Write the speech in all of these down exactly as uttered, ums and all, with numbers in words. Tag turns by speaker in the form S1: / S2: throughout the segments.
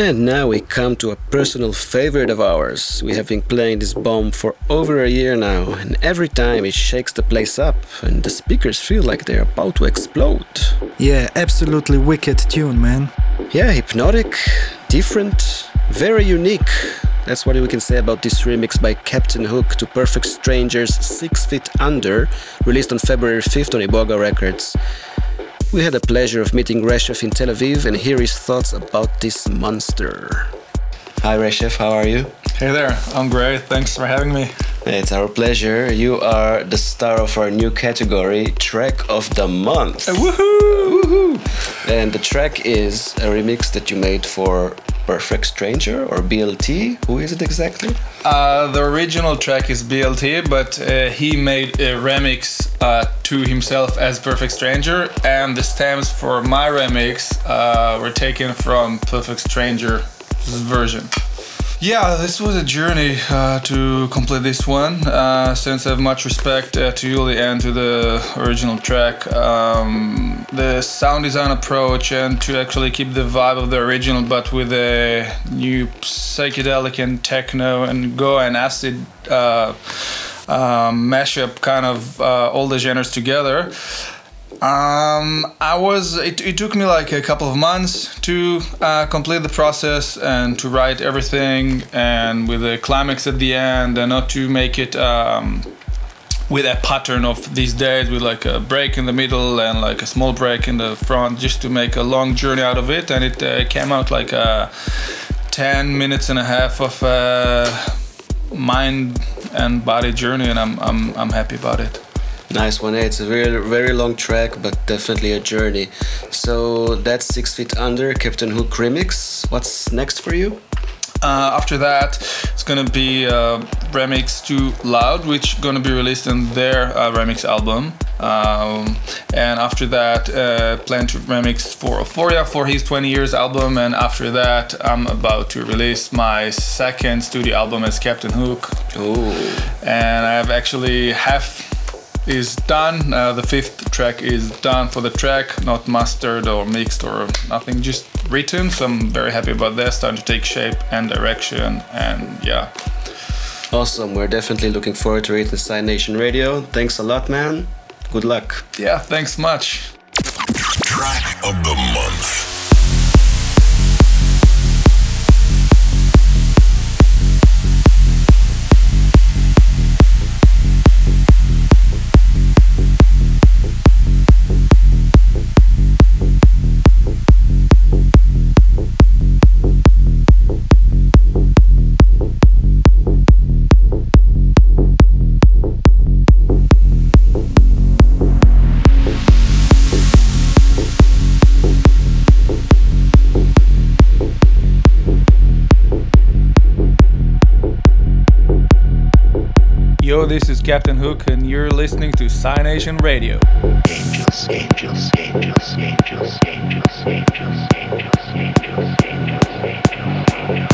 S1: And now we come to a personal favorite of ours. We have been playing this bomb for over a year now, and every time it shakes the place up, and the speakers feel like they're about to explode.
S2: Yeah, absolutely wicked tune, man.
S1: Yeah, hypnotic, different, very unique. That's what we can say about this remix by Captain Hook to Perfect Strangers' Six Feet Under, released on February fifth on Iboga Records. We had the pleasure of meeting Reshef in Tel Aviv and hear his thoughts about this monster. Hi Reshef, how are you?
S3: Hey there, I'm great, thanks for having me.
S1: It's our pleasure. You are the star of our new category, Track of the Month.
S3: Uh, woohoo!
S1: Woohoo! And the track is a remix that you made for Perfect Stranger or B L T. Who is it exactly?
S3: Uh, the original track is B L T, but uh, he made a remix uh, to himself as Perfect Stranger, and the stems for my remix uh, were taken from Perfect Stranger's version. Yeah, this was a journey uh, to complete this one. Uh, since I have much respect uh, to Yuli and to the original track, um, the sound design approach and to actually keep the vibe of the original, but with a new psychedelic and techno and go and acid uh, uh, mashup, kind of uh, all the genres together. Um, I was. It, it took me like a couple of months to uh, complete the process and to write everything, and with a climax at the end, and not to make it um, with a pattern of these days, with like a break in the middle and like a small break in the front, just to make a long journey out of it. And it uh, came out like a ten minutes and a half of uh, mind and body journey, and I'm I'm I'm happy about it.
S1: Nice one. It's a very, very long track, but definitely a journey. So that's Six Feet Under, Captain Hook remix. What's next for you?
S3: Uh, after that, it's gonna be a remix to Loud, which gonna be released in their uh, remix album. Um, and after that, uh, plan to remix for Euphoria for his twenty years album. And after that, I'm about to release my second studio album as Captain Hook.
S1: Oh.
S3: And I have actually half is done. Uh, the fifth track is done for the track, not mastered or mixed or nothing, just written. So I'm very happy about that, starting to take shape and direction, and yeah.
S1: Awesome. We're definitely looking forward to it in Sign Nation Radio. Thanks a lot, man. Good luck.
S3: Yeah, thanks much.
S4: Track of the month.
S3: Yo, this is Captain Hook, and you're listening to Sign Nation Radio.
S4: Angels, angels, angels, angels, angels, angels, angels, angels, angels, angels,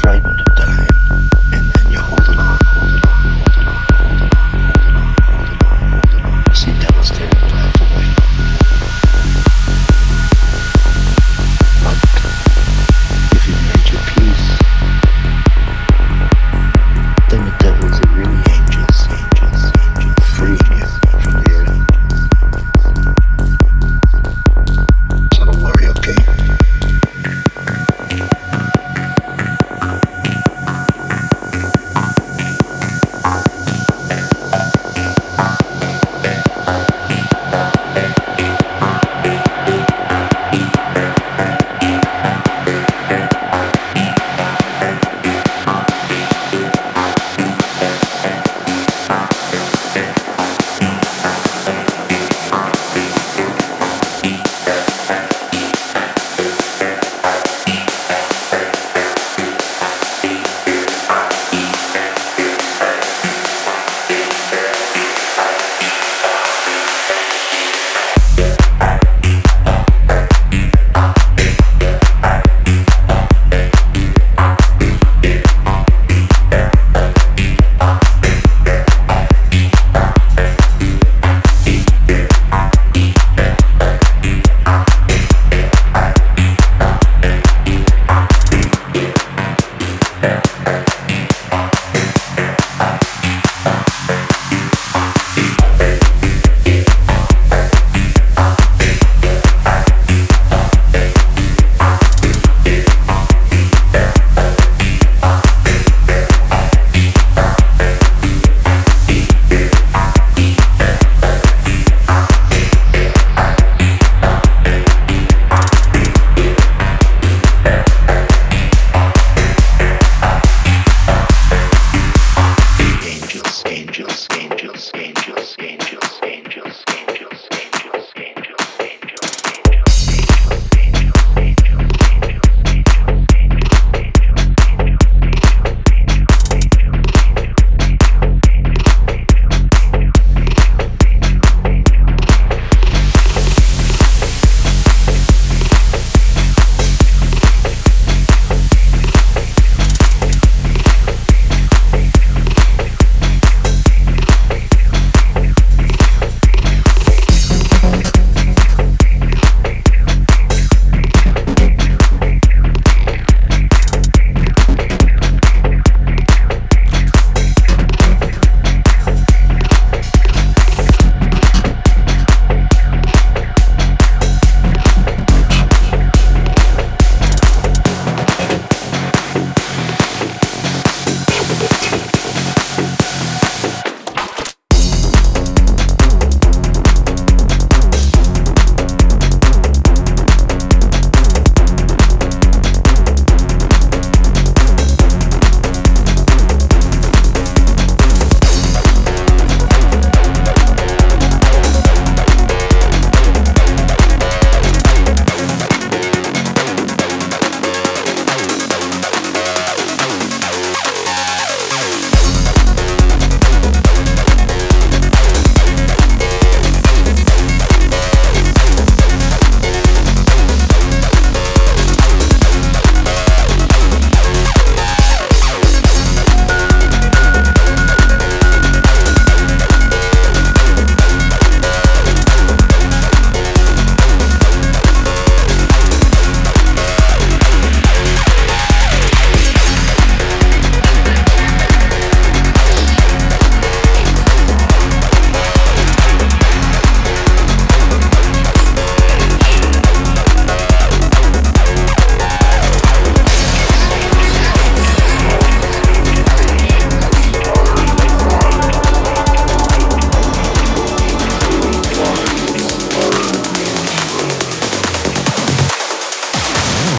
S5: frightened.